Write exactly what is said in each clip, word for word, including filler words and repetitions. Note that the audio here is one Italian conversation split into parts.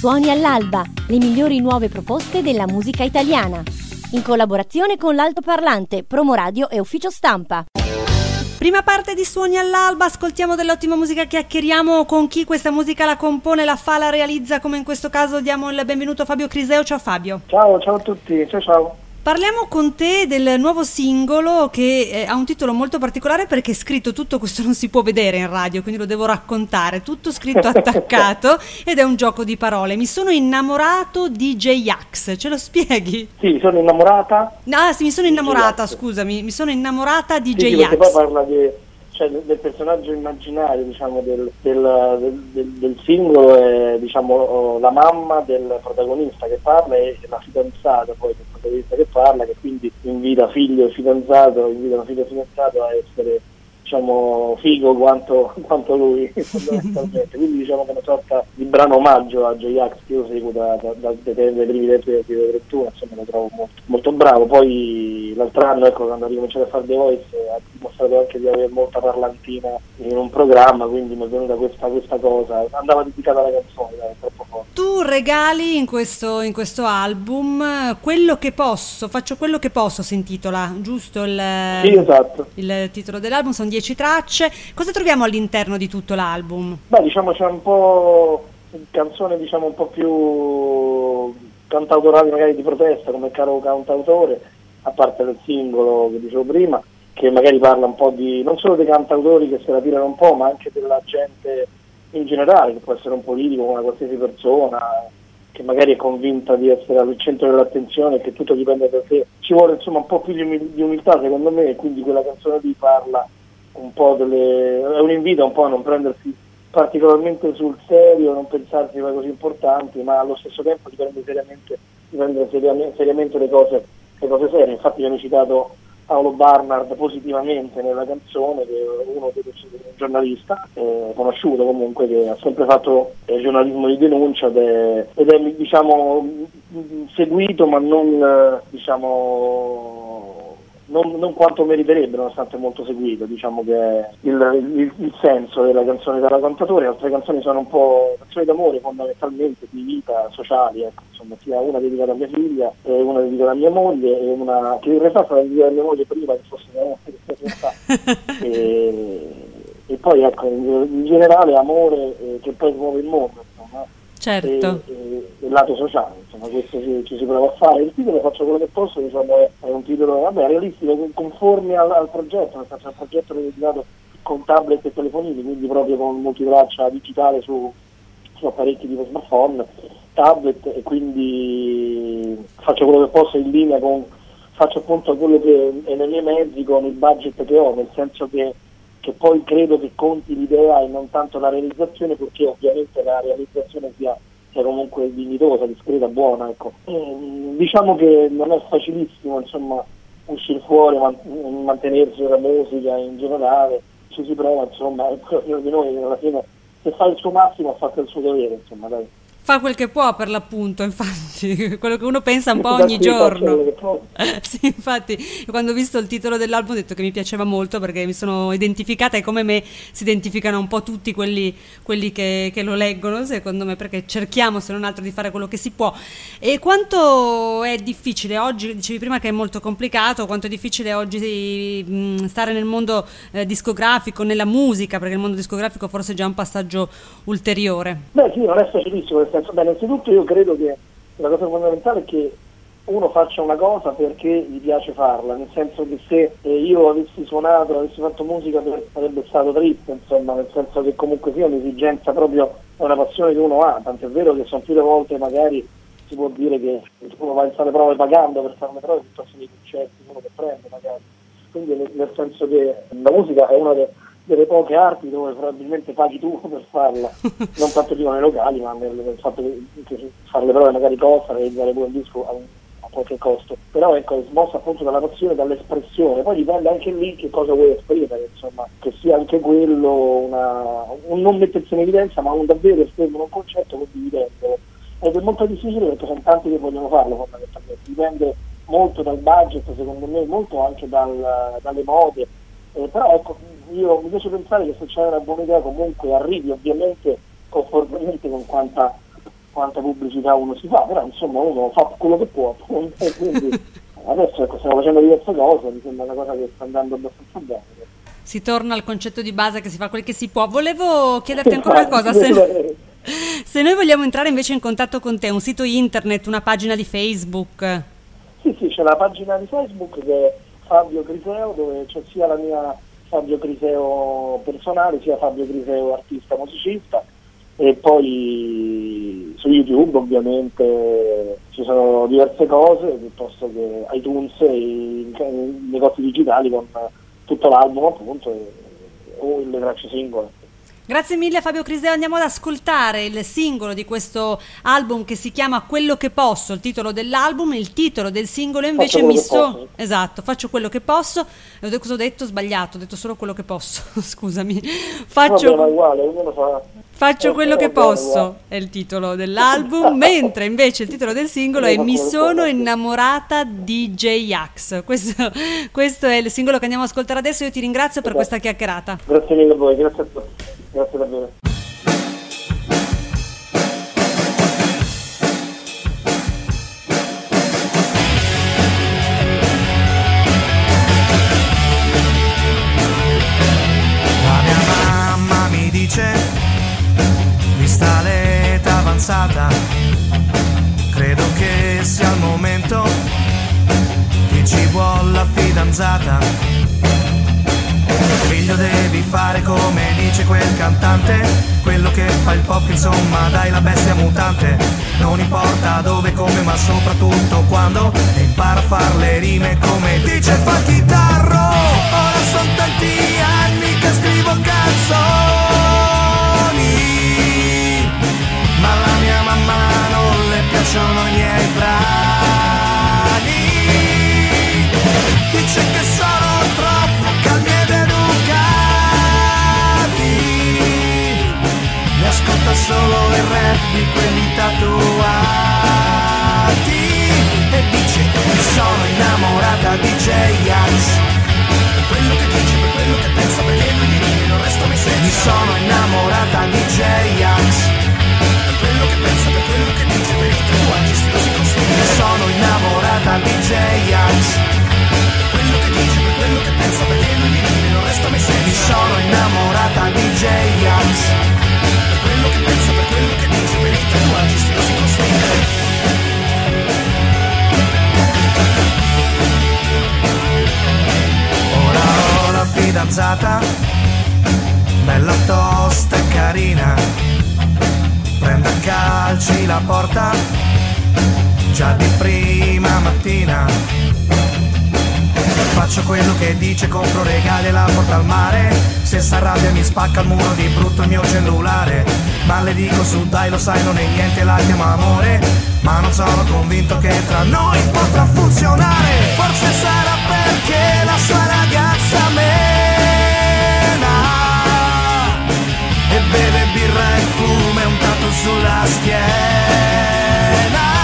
Suoni all'alba, le migliori nuove proposte della musica italiana. In collaborazione con l'Altoparlante, Promoradio e Ufficio Stampa. Prima parte di Suoni all'alba, ascoltiamo dell'ottima musica, chiacchieriamo con chi questa musica la compone, la fa, la realizza, come in questo caso diamo il benvenuto a Fabio Criseo. Ciao Fabio. Ciao, ciao a tutti, ciao ciao. Parliamo con te del nuovo singolo che eh, ha un titolo molto particolare perché è scritto tutto, questo non si può vedere in radio, quindi lo devo raccontare, tutto scritto attaccato ed è un gioco di parole. Mi sono innamorato di J-Ax, ce lo spieghi? Sì, sono innamorata. Ah sì, mi sono innamorata, scusami, mi sono innamorata di sì, J-Ax. Sì, perché poi parla di, cioè, del personaggio immaginario, diciamo, del, del, del, del singolo, è, diciamo, la mamma del protagonista che parla e la fidanzata poi del protagonista che parla, che quindi invita figlio e fidanzato, invita figlio e fidanzato a essere, diciamo, figo quanto, quanto lui fondamentalmente. Quindi diciamo che è una sorta di brano omaggio a J-Ax che io seguo da, da, da, dai primi tempi del trentuno, insomma lo trovo molto, molto bravo. Poi l'altro anno, ecco, quando ho ricominciato a fare The Voice, ha dimostrato anche di avere molta parlantina in un programma, quindi mi è venuta questa, questa cosa, andava dedicata alla canzone, dai, è troppo forte. Tu regali in questo, in questo album Quello che posso, faccio quello che posso, si intitola, giusto? Il, sì, esatto. Il titolo dell'album, sono dieci tracce. Cosa troviamo all'interno di tutto l'album? Beh, diciamo c'è un po' canzone, diciamo, un po' più cantautorali, magari di protesta, come Caro Cantautore, a parte del singolo che dicevo prima, che magari parla un po' di, non solo dei cantautori che se la tirano un po', ma anche della gente in generale, che può essere un politico, una qualsiasi persona che magari è convinta di essere al centro dell'attenzione e che tutto dipende da te. Ci vuole, insomma, un po' più di, umil- di umiltà, secondo me, e quindi quella canzone lì parla un po' delle, è un invito un po' a non prendersi particolarmente sul serio, non pensarsi a cose importanti, ma allo stesso tempo di prendere seriamente, di prendere seriamente, seriamente le cose, le cose serie. Infatti io ho citato Paolo Barnard positivamente nella canzone, che è uno dei un giornalista eh, conosciuto comunque, che ha sempre fatto eh, giornalismo di denuncia ed è, ed è diciamo seguito, ma non eh, diciamo non, non quanto meriterebbe, nonostante molto seguito. Diciamo che è il, il, il senso della canzone Caro Cantautore. Le altre canzoni sono un po' canzoni d'amore, fondamentalmente di vita, sociali, ecco. Insomma, sia una dedicata a mia figlia, e una dedicata a mia moglie, e una che in realtà è stata dedicata a mia moglie prima che fosse mia moglie, e, e poi ecco, in generale amore eh, che poi muove il mondo, insomma. Certo. E, e, e il lato sociale, insomma, questo ci, ci si prova a fare. Il titolo Faccio quello che posso, diciamo, è, è un titolo, vabbè, realistico, conforme al, al progetto, nel senso, il progetto è dedicato con tablet e telefonini, quindi proprio con multitraccia digitale su, su apparecchi tipo smartphone, tablet, e quindi faccio quello che posso in linea con, faccio appunto quello che è nei miei mezzi, con il budget che ho, nel senso che che poi credo che conti l'idea e non tanto la realizzazione, perché ovviamente la realizzazione sia, sia comunque dignitosa, discreta, buona, ecco. E, diciamo che non è facilissimo, insomma, uscire fuori, man- mantenersi la musica in generale, ci si prova, insomma, ognuno di noi alla fine, se fa il suo massimo ha fatto il suo dovere, insomma, dai. Fa quel che può, per l'appunto, infatti, quello che uno pensa un po' ogni giorno. Sì, infatti, quando ho visto il titolo dell'album ho detto che mi piaceva molto, perché mi sono identificata, e come me si identificano un po' tutti quelli, quelli che, che lo leggono, secondo me, perché cerchiamo, se non altro, di fare quello che si può. E quanto è difficile oggi, dicevi prima che è molto complicato, quanto è difficile oggi mh, stare nel mondo eh, discografico, nella musica, perché il mondo discografico forse è già un passaggio ulteriore. Beh sì, non è facilissimo. Beh, innanzitutto io credo che la cosa fondamentale è che uno faccia una cosa perché gli piace farla, nel senso che se eh, io avessi suonato, avessi fatto musica, sarebbe stato triste, insomma, nel senso che comunque sia un'esigenza, proprio è una passione che uno ha, tant'è vero che sono più le volte magari si può dire che uno va a fare le prove pagando per fare le prove piuttosto dei concerti, uno che prende magari, quindi nel, nel senso che la musica è una delle delle poche arti dove probabilmente paghi tu per farla, non tanto dico nei locali, ma nel, nel fatto che, che fare le prove magari costa, realizzare pure un disco a, un, a qualche costo, però ecco, è smossa appunto dalla passione, dall'espressione, poi dipende anche lì che cosa vuoi esprimere, insomma, che sia anche quello una, un non mettersi in evidenza, ma un davvero esprimere un concetto, quindi dipende, ed è molto difficile perché sono tanti che vogliono farlo fondamentalmente, dipende molto dal budget, secondo me, molto anche dal, dalle mode. Eh, però ecco, io mi piace pensare che se c'è una buona idea comunque arrivi, ovviamente conformemente con quanta quanta pubblicità uno si fa, però insomma uno fa quello che può, e quindi adesso ecco, stiamo facendo diverse cose, mi sembra una cosa che sta andando abbastanza bene. Si torna al concetto di base che si fa quel che si può. Volevo chiederti ancora una cosa, se, se noi vogliamo entrare invece in contatto con te, un sito internet, una pagina di Facebook? Sì, sì, c'è la pagina di Facebook che è Fabio Criseo, dove c'è sia la mia Fabio Criseo personale, sia Fabio Criseo artista musicista, e poi su YouTube ovviamente ci sono diverse cose, piuttosto che iTunes e i, i negozi digitali con tutto l'album appunto e, o le tracce singole. Grazie mille Fabio Criseo, andiamo ad ascoltare il singolo di questo album che si chiama Quello che posso, il titolo dell'album, il titolo del singolo invece mi so... Esatto, faccio quello che posso, cosa ho detto? Sbagliato, ho detto solo quello che posso, scusami. Faccio... Vabbè, ma uguale, ognuno fa... Faccio quello che posso è il titolo dell'album, mentre invece il titolo del singolo è Mi sono innamorata di J-Ax. Questo, questo è il singolo che andiamo ad ascoltare adesso. Io ti ringrazio per questa chiacchierata. Grazie mille a voi, grazie a tutti, grazie davvero. La mia mamma mi dice, vista l'età avanzata, credo che sia il momento che ci vuole la fidanzata. Figlio, devi fare come dice quel cantante, quello che fa il pop, insomma dai, la bestia mutante. Non importa dove, come, ma soprattutto quando, e impara a far le rime come dice fa chitarro. Ora sono tanti anni che scrivo canzoni, ma alla mia mamma non le piacciono i miei brani. Dice che sono troppo calmi ed educati, mi ascolta solo il rap di quelli tatuati, e dice che sono innamorata di J-Ax, per quello che dice, per quello che pensa, perché lui di lui non resta mai senza. Mi sono innamorata di J-Ax, per quello che pensa, per quello che dice, per i tatuaggi stilosi con stile. Mi sono innamorata di J-Ax, per quello che dice, per quello che pensa, perché lui di lui non resta mai senza. Mi sono innamorata di J-Ax, per quello che pensa, per quello che dice, per i tatuaggi stilosi con stile. Ora ho la fidanzata, bella tosta e carina, prende a calci la porta già di prima mattina. Faccio quello che dice, compro regali e la porto al mare. Se s'arrabbia mi spacca il muro di brutto il mio cellulare, ma le dico su dai, lo sai non è niente, la chiamo amore, ma non sono convinto che tra noi potrà funzionare. Forse sarà perché la sua ragazza mena e beve birra e fumo e un tatu sulla schiena,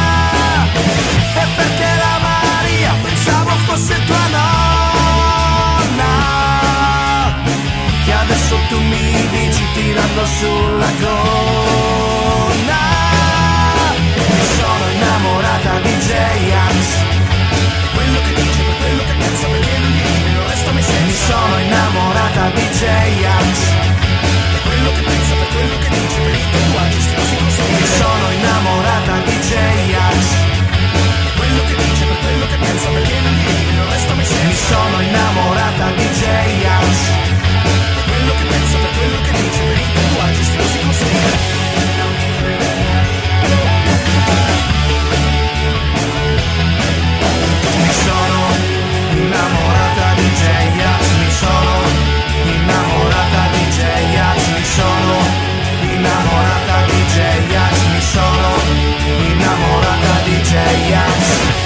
e perché la Maria pensavo fosse tua nonna, che adesso tu mi dici tirando sulla gonna. Mi sono innamorata di J-Ax, per quello che dice, per quello che pensa, perché non di lui non resta mai senza. Mi sono innamorata di J-Ax, per quello che pensa, per quello che dice, per i tatuaggi stilosi con stile. Mi sono innamorata di J-Ax, per quello che dice, per quello che pensa, perché non di lui non resta mai senza. Mi sono innamorata di J-Ax, per quello che pensa, per quello che dice, per i tatuaggi stilosi con stile. Mi sono innamorata di J-Ax, mi sono innamorata di J-Ax, mi sono innamorata di J-Ax, mi sono innamorata di J-Ax.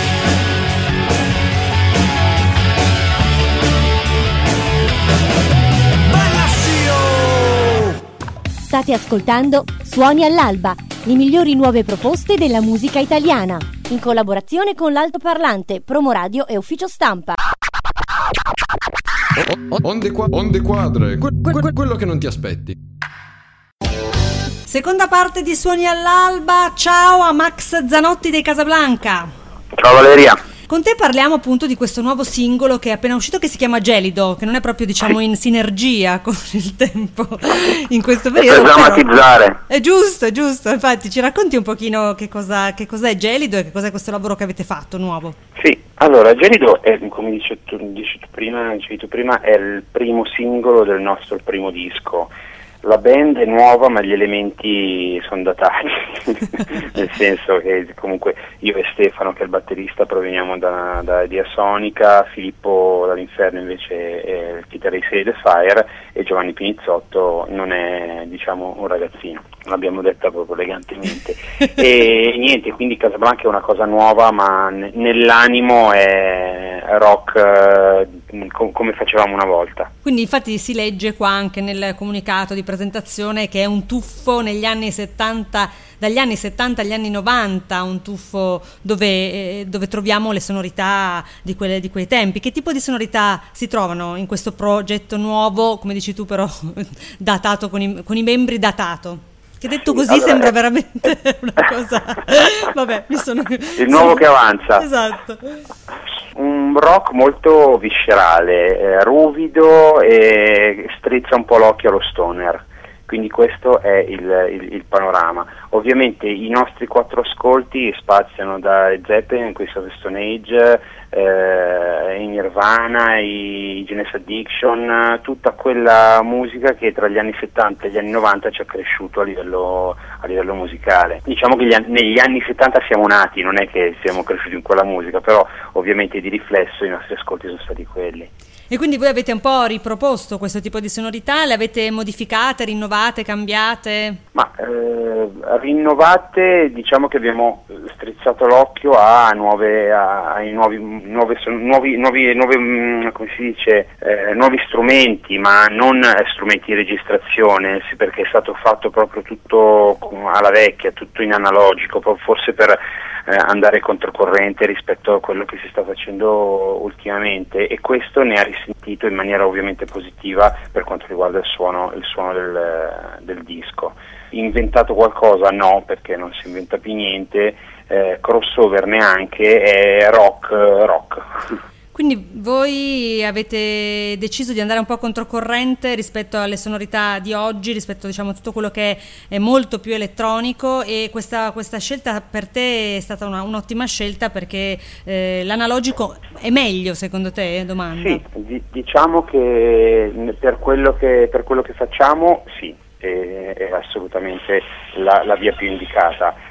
State ascoltando Suoni all'Alba, le migliori nuove proposte della musica italiana, in collaborazione con l'Altoparlante, Promoradio e Ufficio Stampa. Onde, qua- onde quadre, que- que- quello che non ti aspetti. Seconda parte di Suoni all'Alba, ciao a Max Zanotti dei Casablanca. Ciao Valeria. Con te parliamo appunto di questo nuovo singolo che è appena uscito, che si chiama Gelido, che non è proprio diciamo in sinergia con il tempo in questo periodo. Per drammatizzare. È giusto, è giusto, infatti ci racconti un pochino che cosa che cos'è Gelido e che cos'è questo lavoro che avete fatto nuovo? Sì, allora Gelido è, come dici tu, dici tu prima, dicevi tu prima, è il primo singolo del nostro primo disco. La band è nuova ma gli elementi sono datati, nel senso che comunque io e Stefano, che è il batterista, proveniamo da, da Idea Sonica, Filippo dall'Inferno invece è il chitarrista di The Fire e Giovanni Pinizzotto non è diciamo un ragazzino, l'abbiamo detta proprio elegantemente. E niente, quindi Casablanca è una cosa nuova ma n- nell'animo è rock eh, com- come facevamo una volta. Quindi infatti si legge qua anche nel comunicato di presentazione che è un tuffo negli anni settanta, dagli anni settanta agli anni novanta, un tuffo dove, eh, dove troviamo le sonorità di, quelle, di quei tempi. Che tipo di sonorità si trovano in questo progetto nuovo, come dici tu però datato, con i, con i membri datato? Che detto così allora, sembra veramente una cosa vabbè mi sono il nuovo sono... che avanza. Esatto. Un rock molto viscerale, eh, ruvido e strizza un po' l'occhio allo stoner, quindi questo è il, il, il panorama. Ovviamente i nostri quattro ascolti spaziano da Led Zeppelin, Queens of the Stone Age, eh, i Nirvana, i Genesis Addiction, tutta quella musica che tra gli anni settanta e gli anni novanta ci ha cresciuto a livello, a livello musicale. Diciamo che gli an- negli anni settanta siamo nati, non è che siamo cresciuti in quella musica, però ovviamente di riflesso i nostri ascolti sono stati quelli. E quindi voi avete un po' riproposto questo tipo di sonorità, le avete modificate, rinnovate, cambiate? Ma eh, rinnovate, diciamo che abbiamo strizzato l'occhio a nuove, a, ai nuovi, nuove, nuovi, nuovi, nuove, come si dice, eh, nuovi strumenti, ma non strumenti di registrazione, perché è stato fatto proprio tutto alla vecchia, tutto in analogico, forse per eh, andare controcorrente rispetto a quello che si sta facendo ultimamente, e questo ne ha risentito in maniera ovviamente positiva per quanto riguarda il suono, il suono del, del disco. Inventato qualcosa? No, perché non si inventa più niente, eh, crossover neanche, è rock, rock. Quindi voi avete deciso di andare un po' controcorrente rispetto alle sonorità di oggi, rispetto diciamo a tutto quello che è molto più elettronico, e questa, questa scelta per te è stata una, un'ottima scelta, perché eh, l'analogico è meglio secondo te? Domanda. Sì, di, diciamo che per quello che, per quello che facciamo sì, è, è assolutamente la, la via più indicata.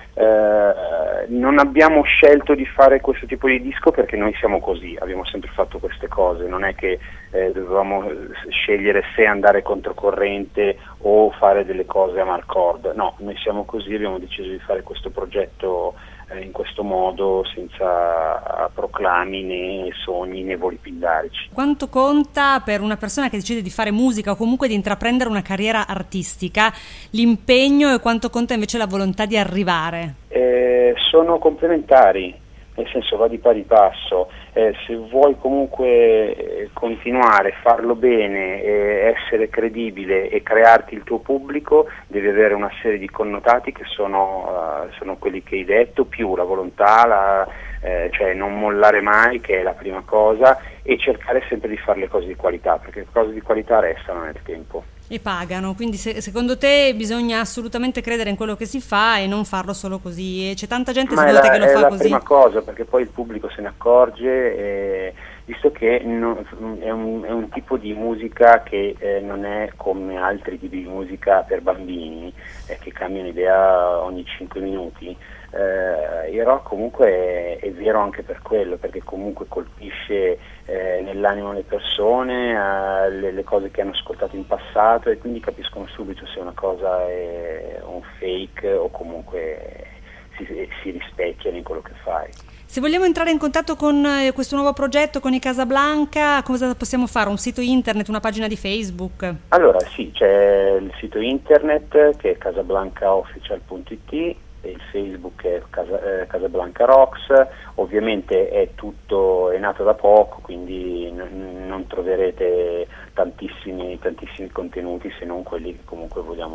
Eh, non abbiamo scelto di fare questo tipo di disco perché noi siamo così, abbiamo sempre fatto queste cose, non è che eh, dovevamo scegliere se andare controcorrente o fare delle cose a marcord, no, noi siamo così, abbiamo deciso di fare questo progetto eh, in questo modo, senza proclami né sogni né voli pindarici. Quanto conta per una persona che decide di fare musica o comunque di intraprendere una carriera artistica l'impegno, e quanto conta invece la volontà di arrivare? Eh, sono complementari, nel senso va di pari passo. Eh, se vuoi comunque eh, continuare, farlo bene, eh, essere credibile e crearti il tuo pubblico, devi avere una serie di connotati che sono, uh, sono quelli che hai detto, più la volontà, la, eh, cioè non mollare mai, che è la prima cosa, e cercare sempre di fare le cose di qualità, perché le cose di qualità restano nel tempo. E pagano, quindi se, secondo te bisogna assolutamente credere in quello che si fa e non farlo solo così, e c'è tanta gente secondo te che lo fa così? Ma è la prima cosa, perché poi il pubblico se ne accorge, e, visto che no, è, un, è un tipo di musica che eh, non è come altri tipi di musica per bambini, eh, che cambiano idea ogni cinque minuti. Eh, il rock comunque è, è vero anche per quello, perché comunque colpisce eh, nell'animo le persone, eh, le, le cose che hanno ascoltato in passato, e quindi capiscono subito se una cosa è un fake o comunque si, si rispecchiano in quello che fai. Se vogliamo entrare in contatto con eh, questo nuovo progetto, con i Casablanca, cosa possiamo fare? Un sito internet, una pagina di Facebook? Allora sì, c'è il sito internet che è casablancaofficial punto it, il Facebook è Casa, eh, Casablanca Rocks, ovviamente è tutto, è nato da poco, quindi n- non troverete tantissimi, tantissimi contenuti, se non quelli che comunque vogliamo,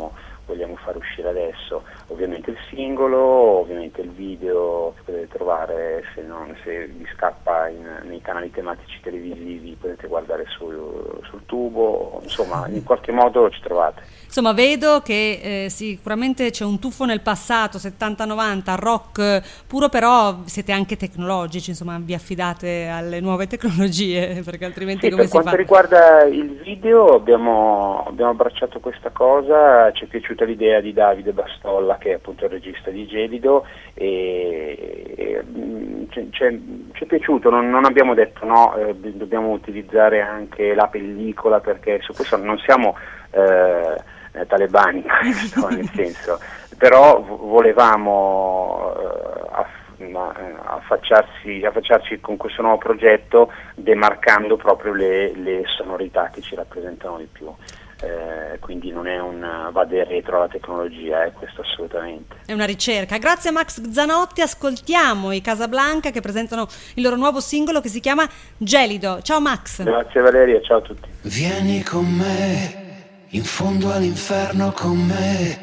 vogliamo far uscire adesso. Ovviamente il singolo, ovviamente il video che potete trovare, se, non, se vi scappa in, nei canali tematici televisivi potete guardare su, sul tubo, insomma in qualche modo ci trovate. Insomma, vedo che eh, sicuramente c'è un tuffo nel passato, settanta novanta, rock puro, però siete anche tecnologici, insomma vi affidate alle nuove tecnologie, perché altrimenti sì, come per si fa? quanto riguarda il video abbiamo, abbiamo abbracciato questa cosa, ci è piaciuta l'idea di Davide Bastolla, che è appunto il regista di Gelido, e, e ci è piaciuto, non, non abbiamo detto no, eh, dobbiamo utilizzare anche la pellicola, perché su questo non siamo eh, talebani, questo, nel senso, però volevamo eh, aff- affacciarsi, affacciarci con questo nuovo progetto demarcando proprio le, le sonorità che ci rappresentano di più. Eh, quindi non è un vade retro alla tecnologia, eh, questo assolutamente. È una ricerca. Grazie a Max Zanotti, ascoltiamo i Casablanca che presentano il loro nuovo singolo che si chiama Gelido. Ciao Max. Grazie Valeria, ciao a tutti. Vieni con me, in fondo all'inferno con me.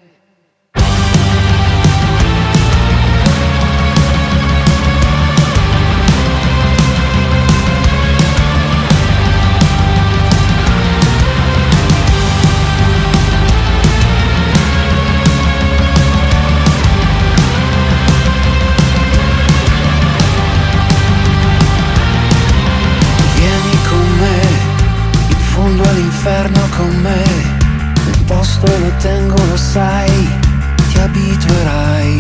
All'inferno con me, un posto lo tengo, lo sai, ti abituerai.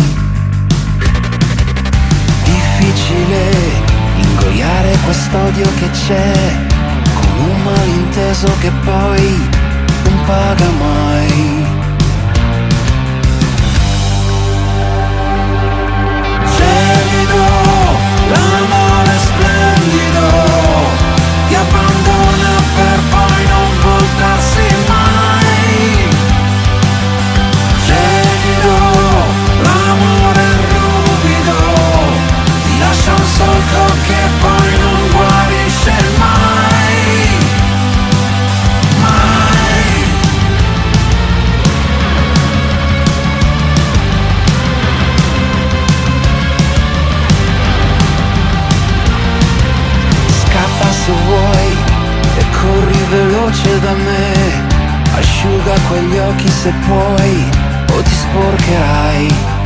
Difficile ingoiare quest'odio che c'è, con un malinteso che poi non paga mai. Gelido, l'amore splendido, ti abbandona per poi non voltarsi mai. Gelido, l'amore ruvido, ti lascia un solco che poi non guarisce mai. Mai. Scappa se vuoi e corri veloce da me, asciuga quegli occhi se puoi o ti sporcherai.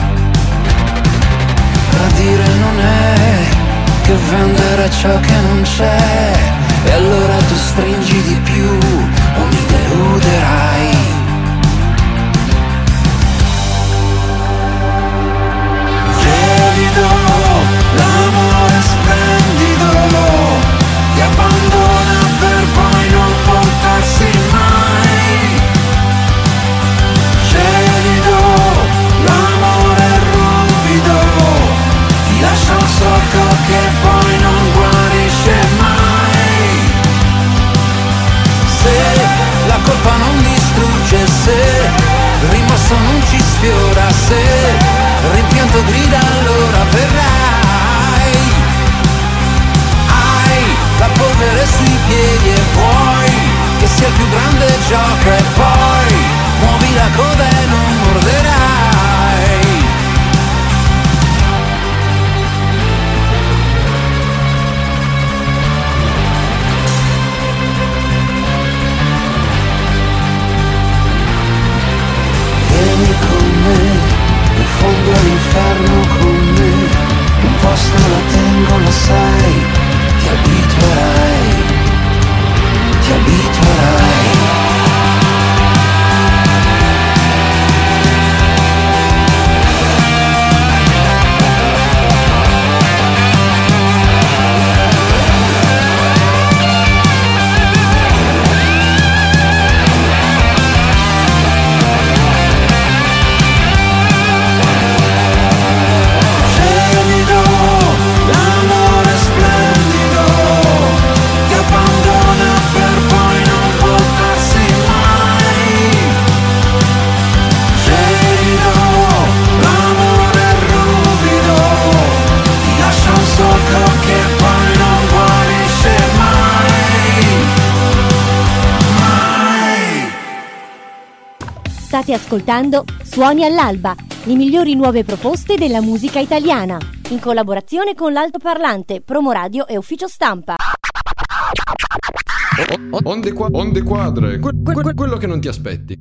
Tradire non è che vendere ciò che non c'è, e allora tu stringi di più o mi deluderai. Gelido, l'amore splendido, ti abbandona per poi non voltarsi mai. Gelido, l'amore ruvido, ti lascia un solco che poi non guarisce mai. Se la colpa non distrugge, se il rimorso non ci sfiora, se il rimpianto grida, allora verrai. La polvere sui piedi e vuoi che sia il più grande gioco, e poi muovi la coda e non morderai. Vieni con me, in fondo all'inferno con me, un posto lo tengo, lo sai, ti abituerai, ti abituerai. Gelido, l'amore splendido, ti abbandona per poi non State ascoltando Suoni all'alba, le migliori nuove proposte della musica italiana, in collaborazione con l'Altoparlante, Promoradio e Ufficio Stampa. Onde, qua- onde quadre, que- que- quello che non ti aspetti.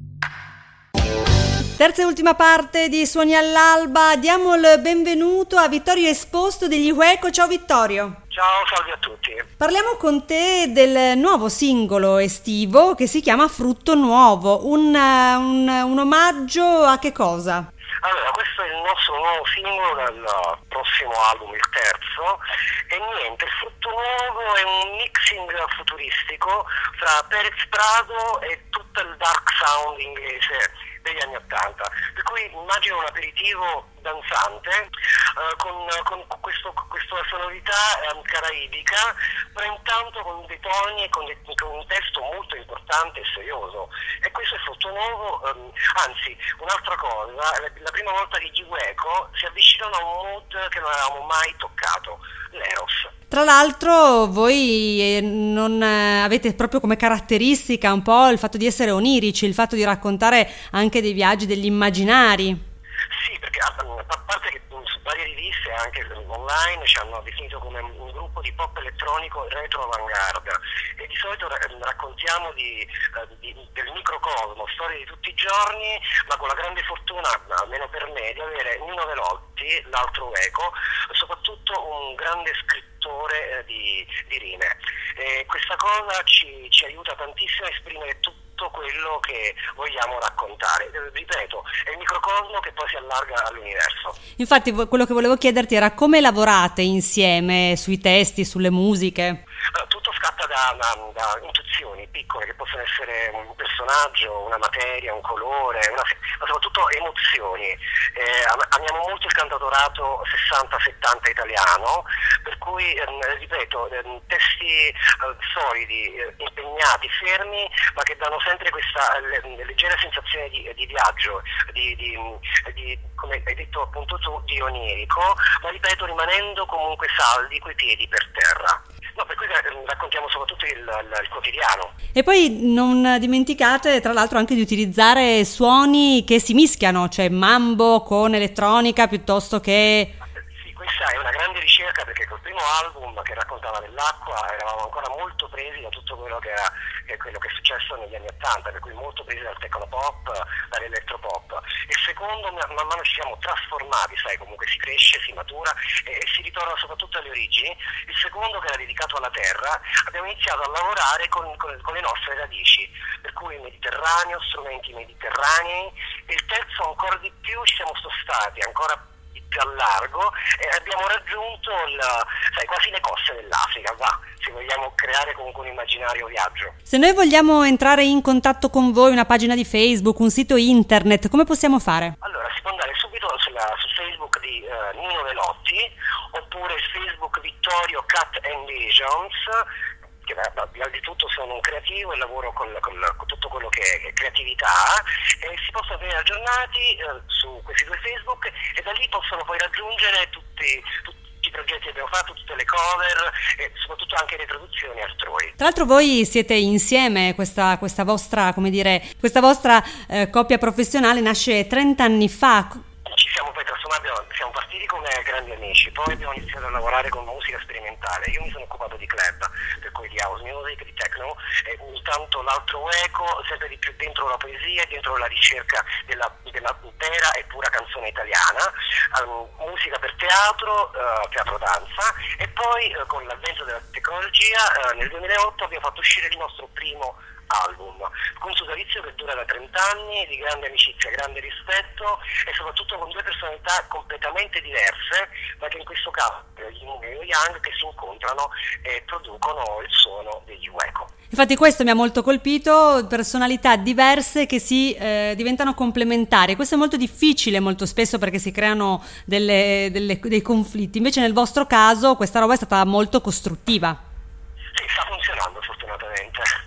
Terza e ultima parte di Suoni all'alba, diamo il benvenuto a Vittorio Esposto degli Hueco. Ciao Vittorio. Ciao, salve a tutti. Parliamo con te del nuovo singolo estivo che si chiama Frutto Nuovo, un, un, un omaggio a che cosa? Allora, questo è il nostro nuovo singolo dal prossimo album, il terzo, e niente, il Frutto Nuovo è un mixing futuristico fra Perez Prado e tutto il dark sound inglese degli anni ottanta, per cui immagino un aperitivo danzante eh, con, con questo, questa sonorità eh, caraibica, ma intanto con dei toni e con, de, con un testo molto importante e serioso. E questo è Frutto Nuovo, ehm, anzi, un'altra cosa, la, la prima volta che gli Hueco si avvicinano a un mood che non avevamo mai toccato, l'Eros. Tra l'altro voi non avete proprio come caratteristica un po' il fatto di essere onirici, il fatto di raccontare anche dei viaggi, degli immaginari. Sì, perché a parte che su varie riviste anche online ci hanno definito come un gruppo di pop elettronico retro avanguardia, e di solito raccontiamo di, di, del microcosmo, storie di tutti i giorni, ma con la grande fortuna, almeno per me, di avere Nino Velotti, l'altro Hueco, soprattutto un grande scrittore eh, di, di rime. E questa cosa ci, ci aiuta tantissimo a esprimere tutto quello che vogliamo raccontare. Ripeto, è il microcosmo che poi si allarga all'universo. Infatti quello che volevo chiederti era come lavorate insieme sui testi, sulle musiche? Allora, tutto scatta da, da, da intuizioni piccole che possono essere un personaggio, una materia, un colore, una, ma soprattutto emozioni. Eh, amiamo molto il cantautorato sessanta settanta italiano, per cui ehm, ripeto, ehm, testi eh, solidi, eh, impegnati, fermi, ma che danno sempre questa le, leggera sensazione di, di viaggio, di, di, di, come hai detto appunto tu, di onirico, ma ripeto rimanendo comunque saldi coi piedi per terra. No, per cui raccontiamo soprattutto il, il, il quotidiano. E poi non dimenticate tra l'altro anche di utilizzare suoni che si mischiano, cioè mambo con elettronica piuttosto che... Sì, questa è una grande ricerca, perché col primo album che raccontava dell'acqua eravamo ancora molto presi da tutto quello che era che quello che è successo negli anni ottanta, per cui molto presi dal tecnopop, dall'elettropop. Il secondo man mano ci siamo trasformati, sai, comunque si cresce, si matura e, e si ritorna soprattutto alle origini. Il secondo, che era dedicato alla terra, abbiamo iniziato a lavorare con, con, con le nostre radici, per cui Mediterraneo, strumenti mediterranei, e il terzo ancora di più ci siamo spostati ancora più a largo e abbiamo raggiunto il, sai, quasi le coste dell'Africa, va, se vogliamo creare comunque un immaginario viaggio. Se noi vogliamo entrare in contatto con voi, una pagina di Facebook, un sito internet, come possiamo fare? Allora, si può andare subito sulla, su Facebook di uh, Nino Velotti, oppure Facebook Vittorio Cat and Visions, che al di là di tutto sono un creativo e lavoro con, con, con tutto quello che è creatività, e si possono tenere aggiornati eh, su questi due Facebook, e da lì possono poi raggiungere tutti, tutti i progetti che abbiamo fatto, tutte le cover e soprattutto anche le traduzioni altrui. Tra l'altro voi siete insieme, questa, questa vostra, come dire, questa vostra eh, coppia professionale nasce trenta anni fa. Ci siamo poi trasformati, siamo partiti come grandi amici, poi abbiamo iniziato a lavorare con musica sperimentale. Io mi sono occupato di club, per cui di house music, di techno, e intanto l'altro Hueco sempre di più dentro la poesia, dentro la ricerca della, della vera e pura canzone italiana, um, musica per teatro, uh, teatro danza, e poi uh, con l'avvento della tecnologia uh, nel duemilaotto abbiamo fatto uscire il nostro primo album, con un sodalizio che dura da trenta anni, di grande amicizia, grande rispetto, e soprattutto con due personalità completamente diverse, ma che in questo caso Yin e Yang, che si incontrano e producono il suono degli Hueco. Infatti questo mi ha molto colpito, personalità diverse che si eh, diventano complementari. Questo è molto difficile molto spesso, perché si creano delle, delle, dei conflitti, invece nel vostro caso questa roba è stata molto costruttiva. Sì, sta funzionando fortunatamente.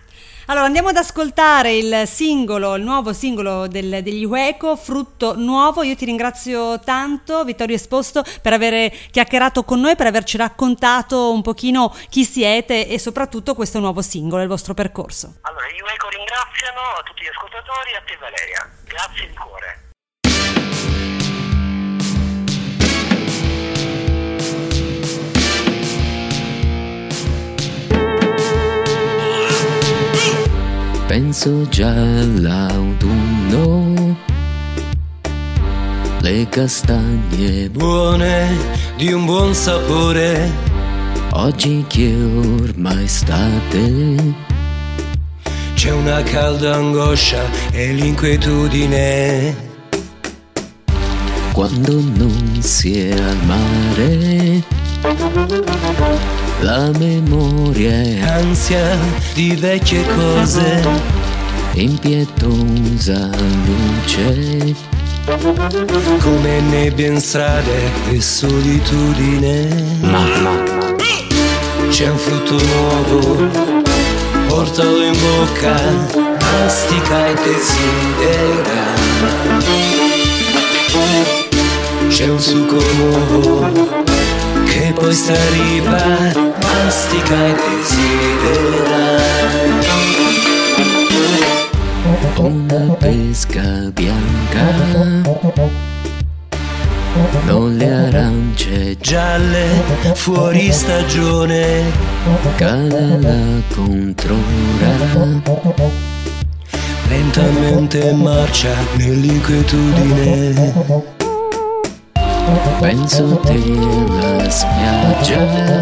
Allora andiamo ad ascoltare il singolo, il nuovo singolo del, degli Ueco, Frutto Nuovo. Io ti ringrazio tanto, Vittorio Esposto, per aver chiacchierato con noi, per averci raccontato un pochino chi siete e soprattutto questo nuovo singolo, il vostro percorso. Allora, gli Ueco ringraziano a tutti gli ascoltatori e a te Valeria. Grazie di cuore. Penso già all'autunno, le castagne buone di un buon sapore, oggi che ormai estate, c'è una calda angoscia e l'inquietudine. Quando non si è al mare, la memoria è ansia di vecchie cose, impietosa luce, come nebbia in strade e solitudine. Mamma, c'è un frutto nuovo, portalo in bocca, mastica e desidera. C'è un succo nuovo che poi s'arriva, mastica e desidera. Una pesca bianca, non le arance gialle, fuori stagione, cade la controra, lentamente marcia nell'inquietudine. Penso a te alla spiaggia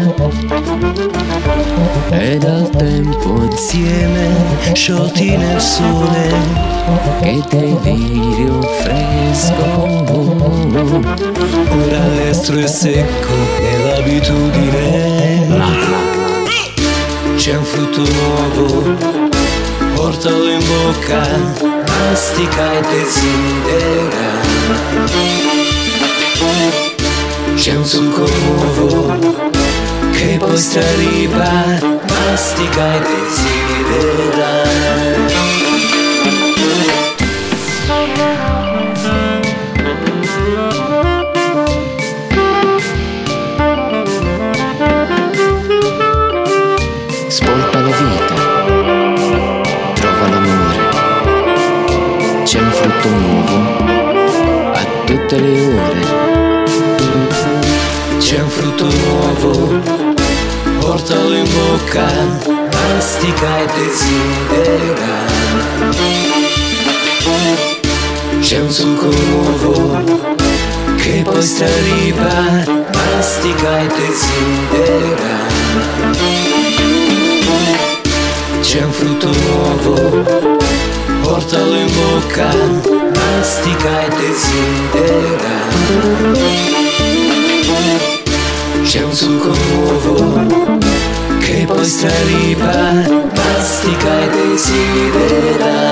ed al tempo insieme sciolti nel sole, che delirio fresco, ora l'estro è secco e l'abitudine. C'è un frutto nuovo, portalo in bocca, mastica e desidera. C'è un succo nuovo che poi s'arriva, mastica e desidera. Spolpa la vita, trova l'amore, c'è un frutto nuovo a tutte le ore. C'è un frutto nuovo, portalo in bocca, mastica e desidera. C'è un succo nuovo che poi s'arriva, mastica e desidera. C'è un frutto nuovo, portalo in bocca, mastica e desidera. C'è un succo nuovo che poi s'arriva, mastica e desidera.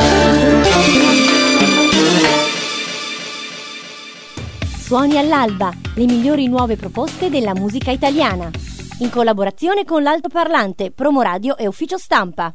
Suoni all'alba, le migliori nuove proposte della musica italiana. In collaborazione con l'Altoparlante, Promoradio e Ufficio Stampa.